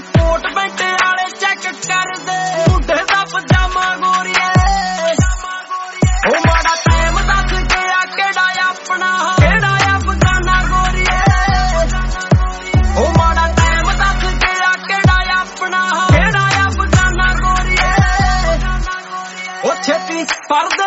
coat pant ਵਾਲੇ check ਕਰਦੇ ਮੁੰਡੇ ਦਾ ਪਜਾਮਾ ਗੋਰੀਏ ਉਹ ਮਾੜਾ ਟਾਈਮ ਦੱਸ ਗਿਆ ਕਿਹੜਾ ਆਪਣਾ ਕਿਹੜਾ ਆ ਬਗਾਨਾ ਗੋਰੀਏ ਉਹ ਮਾੜਾ ਟਾਈਮ ਦੱਸ ਗਿਆ ਕਿਹੜਾ ਆਪਣਾ ਕਿਹੜਾ ਆ ਬਗਾਨਾ ਗੋਰੀਏ ਉਹ ਛੇਤੀ ਪਰਦੇ